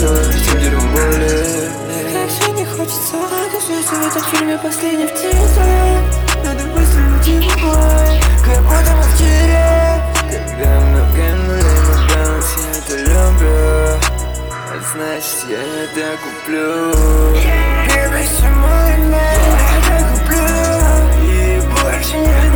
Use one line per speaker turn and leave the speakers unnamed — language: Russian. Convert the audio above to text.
Тем дерьмом боли.
Как же не хочется окажется в этом фильме последним титром. Надо быстро уйти в бой, как будто мы в тире.
Когда много нулей на баланс, я это люблю. А значит я это куплю.
Первый самый я это куплю.
И больше не